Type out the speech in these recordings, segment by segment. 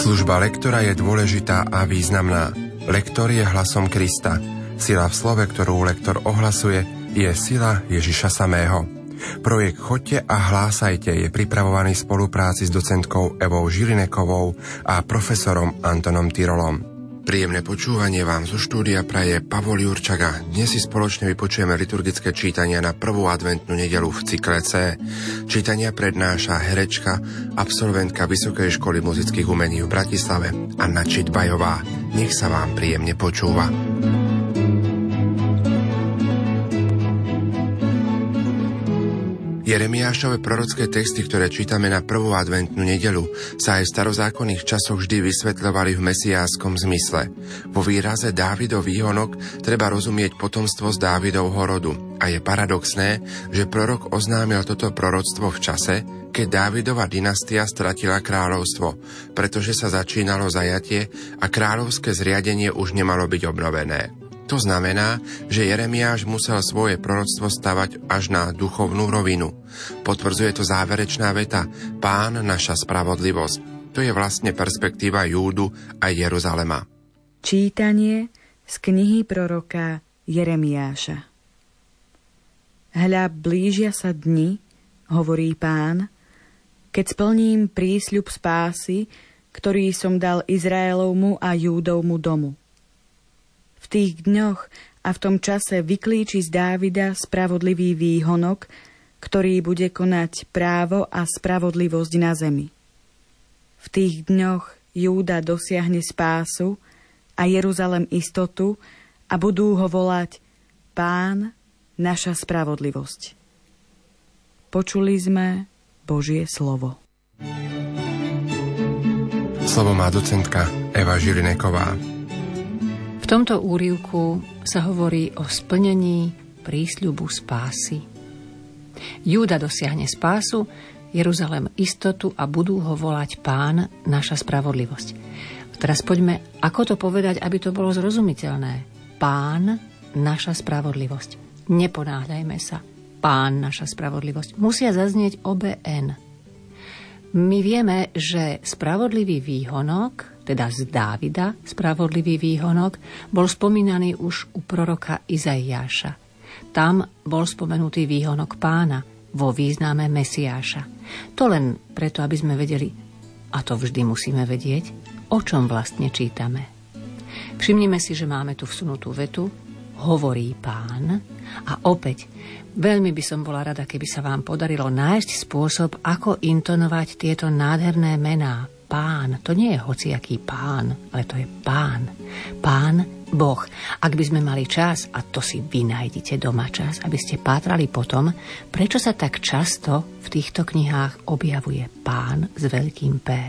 Služba lektora je dôležitá a významná. Lektor je hlasom Krista. Sila v slove, ktorú lektor ohlasuje, je sila Ježiša samého. Projekt Choďte a hlásajte je pripravovaný v spolupráci s docentkou Evou Žilinekovou a profesorom Antonom Tyrolom. Príjemné počúvanie vám zo štúdia praje Pavol Jurčaga. Dnes si spoločne vypočujeme liturgické čítania na prvú adventnú nedeľu v cykle C. Čítania prednáša herečka, absolventka Vysokej školy muzických umení v Bratislave Anna Čitbajová. Nech sa vám príjemne počúva. Jeremiášove prorocké texty, ktoré čítame na prvú adventnú nedeľu, sa aj v starozákonných časoch vždy vysvetľovali v mesiáskom zmysle. Vo výraze Dávidov výhonok treba rozumieť potomstvo z Dávidovho rodu. A je paradoxné, že prorok oznámil toto proroctvo v čase, keď Dávidova dynastia stratila kráľovstvo, pretože sa začínalo zajatie a kráľovské zriadenie už nemalo byť obnovené. To znamená, že Jeremiáš musel svoje proroctvo stavať až na duchovnú rovinu. Potvrdzuje to záverečná veta: Pán, naša spravodlivosť. To je vlastne perspektíva Júdu a Jeruzalema. Čítanie z knihy proroka Jeremiáša. Hľa, blížia sa dni, hovorí Pán, keď splním prísľub spásy, ktorý som dal Izraelovmu a Júdovmu domu. V tých dňoch a v tom čase vyklíči z Dávida spravodlivý výhonok, ktorý bude konať právo a spravodlivosť na zemi. V tých dňoch Júda dosiahne spásu a Jeruzalem istotu a budú ho volať Pán, naša spravodlivosť. Počuli sme Božie slovo. Slovo má docentka Eva Žilineková. V tomto úryvku sa hovorí o splnení prísľubu spásy. Júda dosiahne spásu, Jeruzalem istotu a budú ho volať Pán, naša spravodlivosť. Teraz poďme, ako to povedať, aby to bolo zrozumiteľné. Pán, naša spravodlivosť. Neponáhľajme sa. Pán, naša spravodlivosť. Musia zaznieť obe N. My vieme, že spravodlivý výhonok, teda z Dávida, spravodlivý výhonok, bol spomínaný už u proroka Izaiáša. Tam bol spomenutý výhonok Pána vo význame Mesiáša. To len preto, aby sme vedeli, a to vždy musíme vedieť, o čom vlastne čítame. Všimnime si, že máme tu vsunutú vetu, hovorí Pán, a opäť veľmi by som bola rada, keby sa vám podarilo nájsť spôsob, ako intonovať tieto nádherné mená. Pán, to nie je hociaký pán, ale to je Pán. Pán Boh. Ak by sme mali čas, a to si vy nájdete doma čas, aby ste pátrali po tom, prečo sa tak často v týchto knihách objavuje Pán s veľkým P.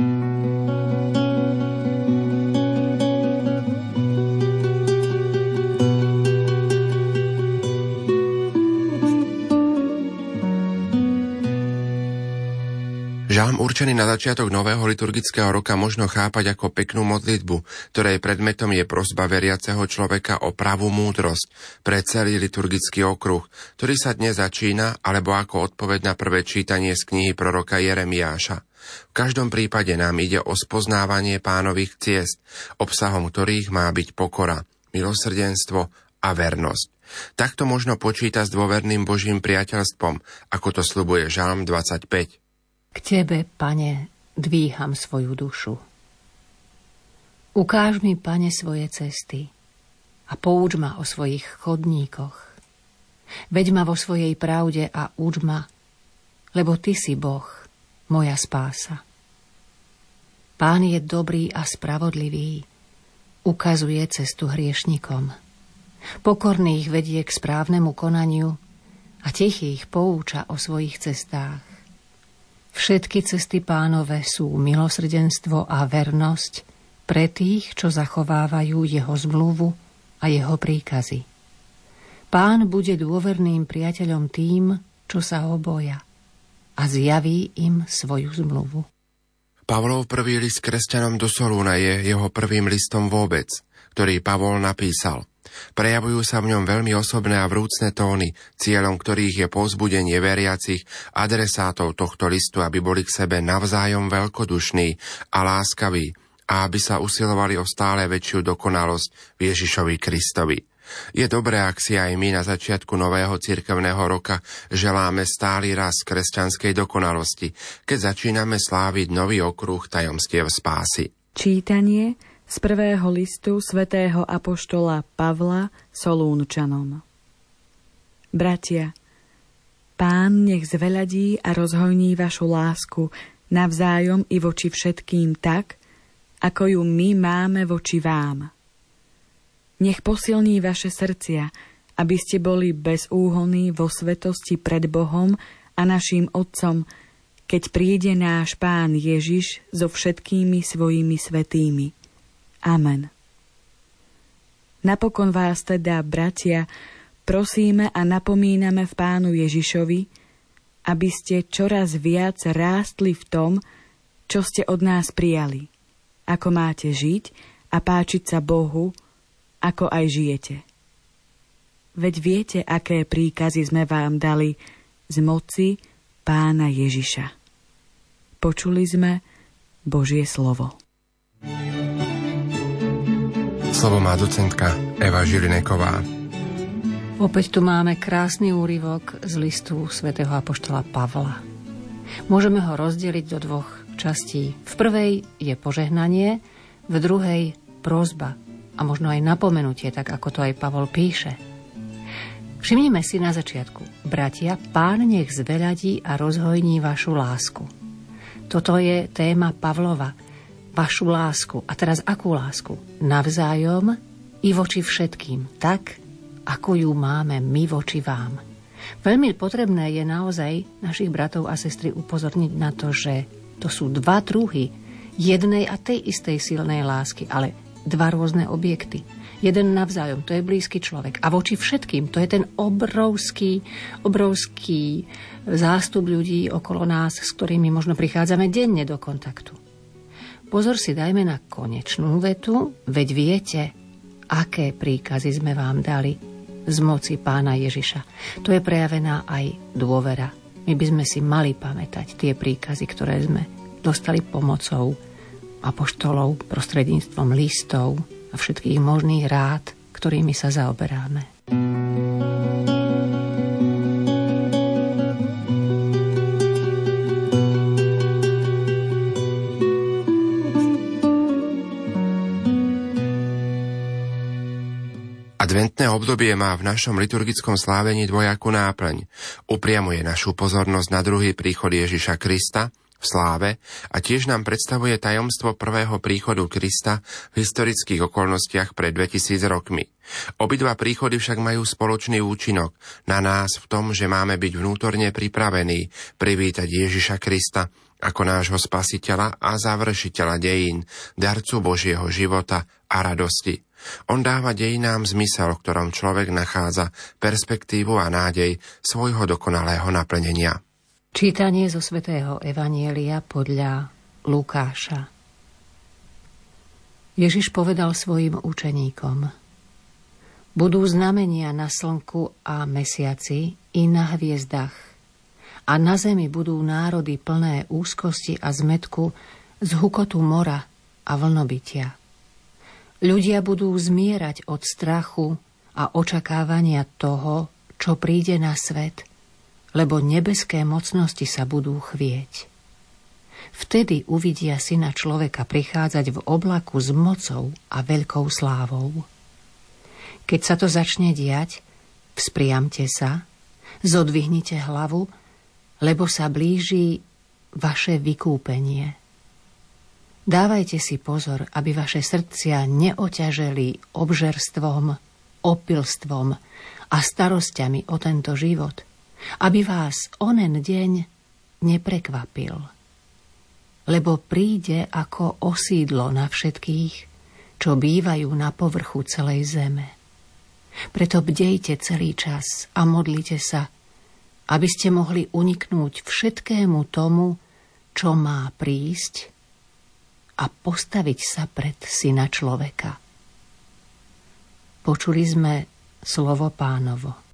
Žalm určený na začiatok nového liturgického roka možno chápať ako peknú modlitbu, ktorej predmetom je prosba veriaceho človeka o pravú múdrosť pre celý liturgický okruh, ktorý sa dnes začína, alebo ako odpoveď na prvé čítanie z knihy proroka Jeremiáša. V každom prípade nám ide o spoznávanie Pánových ciest, obsahom ktorých má byť pokora, milosrdenstvo a vernosť. Takto možno počítať s dôverným Božím priateľstvom, ako to sľubuje Žalm 25. K Tebe, Pane, dvíham svoju dušu. Ukáž mi, Pane, svoje cesty a pouč ma o svojich chodníkoch. Veď ma vo svojej pravde a uč ma, lebo Ty si Boh, moja spása. Pán je dobrý a spravodlivý, ukazuje cestu hriešnikom. Pokorných vedie k správnemu konaniu a tichých pouča o svojich cestách. Všetky cesty Pánove sú milosrdenstvo a vernosť pre tých, čo zachovávajú jeho zmluvu a jeho príkazy. Pán bude dôverným priateľom tým, čo sa ho boja, a zjaví im svoju zmluvu. Pavlov prvý list kresťanom do Solúna je jeho prvým listom vôbec, ktorý Pavol napísal. Prejavujú sa v ňom veľmi osobné a vrúcne tóny, cieľom ktorých je povzbudenie veriacich adresátov tohto listu, aby boli k sebe navzájom veľkodušní a láskaví a aby sa usilovali o stále väčšiu dokonalosť v Ježišovi Kristovi. Je dobré, ak si aj my na začiatku nového cirkevného roka želáme stály rast kresťanskej dokonalosti, keď začíname sláviť nový okruh tajomstiev spásy. Čítanie z prvého listu svätého apoštola Pavla Solúnčanom. Bratia, Pán nech zveľadí a rozhojní vašu lásku navzájom i voči všetkým tak, ako ju my máme voči vám. Nech posilní vaše srdcia, aby ste boli bezúhonní vo svetosti pred Bohom a naším Otcom, keď príde náš Pán Ježiš so všetkými svojimi svätými. Amen. Napokon vás teda, bratia, prosíme a napomíname v Pánu Ježišovi, aby ste čoraz viac rástli v tom, čo ste od nás prijali, ako máte žiť a páčiť sa Bohu, ako aj žijete. Veď viete, aké príkazy sme vám dali z moci Pána Ježiša. Počuli sme Božie slovo. Slovo má docentka Eva Žilineková. Opäť tu máme krásny úryvok z listu svätého apoštola Pavla. Môžeme ho rozdeliť do dvoch častí. V prvej je požehnanie, v druhej prosba a možno aj napomenutie, tak ako to aj Pavol píše. Všimnime si na začiatku. Bratia, Pán nech zveľadí a rozhojní vašu lásku. Toto je téma Pavlova. Vašu lásku. A teraz akú lásku? Navzájom i voči všetkým. Tak, ako ju máme my voči vám. Veľmi potrebné je naozaj našich bratov a sestry upozorniť na to, že to sú dva druhy jednej a tej istej silnej lásky, ale dva rôzne objekty. Jeden navzájom, to je blízky človek. A voči všetkým, to je ten obrovský zástup ľudí okolo nás, s ktorými možno prichádzame denne do kontaktu. Pozor si dajme na konečnú vetu, veď viete, aké príkazy sme vám dali z moci Pána Ježiša. To je prejavená aj dôvera. My by sme si mali pamätať tie príkazy, ktoré sme dostali pomocou apoštolov, prostredníctvom listov a všetkých možných rád, ktorými sa zaoberáme. Adventné obdobie má v našom liturgickom slávení dvojakú náplň. Upriamuje našu pozornosť na druhý príchod Ježiša Krista v sláve a tiež nám predstavuje tajomstvo prvého príchodu Krista v historických okolnostiach pred 2000 rokmi. Obidva príchody však majú spoločný účinok na nás v tom, že máme byť vnútorne pripravení privítať Ježiša Krista ako nášho spasiteľa a završiteľa dejín, darcu Božieho života a radosti. On dáva dejinám zmysel, v ktorom človek nachádza perspektívu a nádej svojho dokonalého naplnenia. Čítanie zo svätého Evanjelia podľa Lukáša. Ježiš povedal svojim učeníkom: Budú znamenia na slnku a mesiaci i na hviezdach, a na zemi budú národy plné úzkosti a zmätku z hukotu mora a vlnobytia. Ľudia budú zmierať od strachu a očakávania toho, čo príde na svet, lebo nebeské mocnosti sa budú chvieť. Vtedy uvidia Syna človeka prichádzať v oblaku s mocou a veľkou slávou. Keď sa to začne diať, vzpriamte sa, zodvihnite hlavu, lebo sa blíži vaše vykúpenie. Dávajte si pozor, aby vaše srdcia neoťaželi obžerstvom, opilstvom a starosťami o tento život, aby vás onen deň neprekvapil. Lebo príde ako osídlo na všetkých, čo bývajú na povrchu celej zeme. Preto bdejte celý čas a modlite sa, aby ste mohli uniknúť všetkému tomu, čo má prísť, a postaviť sa pred Syna človeka. Počuli sme slovo Pánovo.